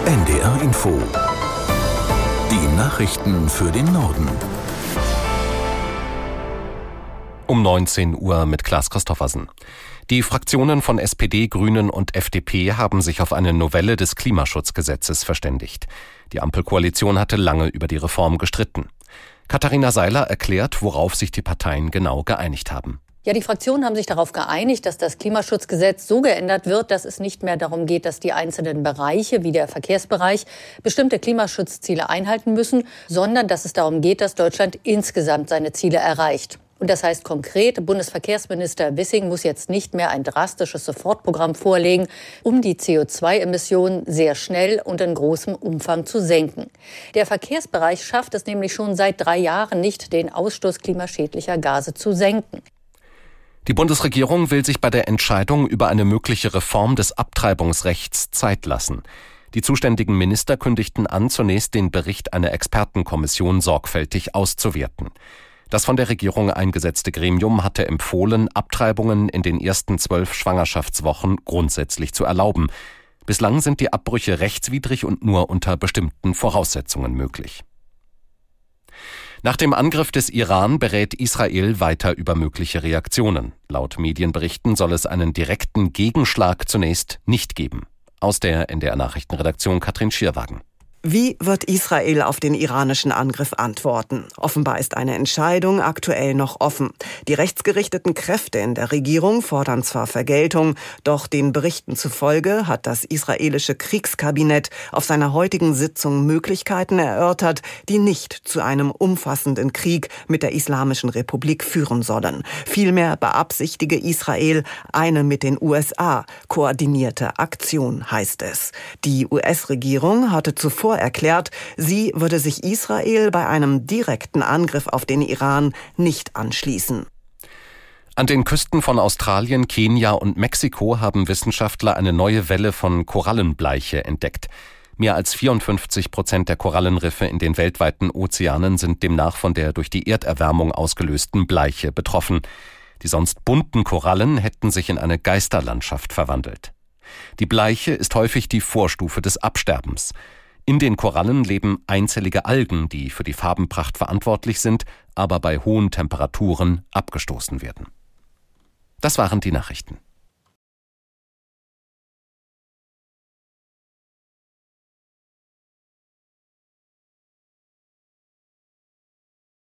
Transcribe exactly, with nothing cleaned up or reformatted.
N D R Info. Die Nachrichten für den Norden. Um neunzehn Uhr mit Klaas Christoffersen. Die Fraktionen von S P D, Grünen und F D P haben sich auf eine Novelle des Klimaschutzgesetzes verständigt. Die Ampelkoalition hatte lange über die Reform gestritten. Katharina Seiler erklärt, worauf sich die Parteien genau geeinigt haben. Ja, die Fraktionen haben sich darauf geeinigt, dass das Klimaschutzgesetz so geändert wird, dass es nicht mehr darum geht, dass die einzelnen Bereiche, wie der Verkehrsbereich, bestimmte Klimaschutzziele einhalten müssen, sondern dass es darum geht, dass Deutschland insgesamt seine Ziele erreicht. Und das heißt konkret, Bundesverkehrsminister Wissing muss jetzt nicht mehr ein drastisches Sofortprogramm vorlegen, um die C O zwei Emissionen sehr schnell und in großem Umfang zu senken. Der Verkehrsbereich schafft es nämlich schon seit drei Jahren nicht, den Ausstoß klimaschädlicher Gase zu senken. Die Bundesregierung will sich bei der Entscheidung über eine mögliche Reform des Abtreibungsrechts Zeit lassen. Die zuständigen Minister kündigten an, zunächst den Bericht einer Expertenkommission sorgfältig auszuwerten. Das von der Regierung eingesetzte Gremium hatte empfohlen, Abtreibungen in den ersten zwölf Schwangerschaftswochen grundsätzlich zu erlauben. Bislang sind die Abbrüche rechtswidrig und nur unter bestimmten Voraussetzungen möglich. Nach dem Angriff des Iran berät Israel weiter über mögliche Reaktionen. Laut Medienberichten soll es einen direkten Gegenschlag zunächst nicht geben. Aus der N D R-Nachrichtenredaktion Katrin Schierwagen. Wie wird Israel auf den iranischen Angriff antworten? Offenbar ist eine Entscheidung aktuell noch offen. Die rechtsgerichteten Kräfte in der Regierung fordern zwar Vergeltung, doch den Berichten zufolge hat das israelische Kriegskabinett auf seiner heutigen Sitzung Möglichkeiten erörtert, die nicht zu einem umfassenden Krieg mit der Islamischen Republik führen sollen. Vielmehr beabsichtige Israel eine mit den U S A koordinierte Aktion, heißt es. Die U S-Regierung hatte zuvor erklärt, sie würde sich Israel bei einem direkten Angriff auf den Iran nicht anschließen. An den Küsten von Australien, Kenia und Mexiko haben Wissenschaftler eine neue Welle von Korallenbleiche entdeckt. Mehr als vierundfünfzig Prozent der Korallenriffe in den weltweiten Ozeanen sind demnach von der durch die Erderwärmung ausgelösten Bleiche betroffen. Die sonst bunten Korallen hätten sich in eine Geisterlandschaft verwandelt. Die Bleiche ist häufig die Vorstufe des Absterbens. In den Korallen leben einzellige Algen, die für die Farbenpracht verantwortlich sind, aber bei hohen Temperaturen abgestoßen werden. Das waren die Nachrichten.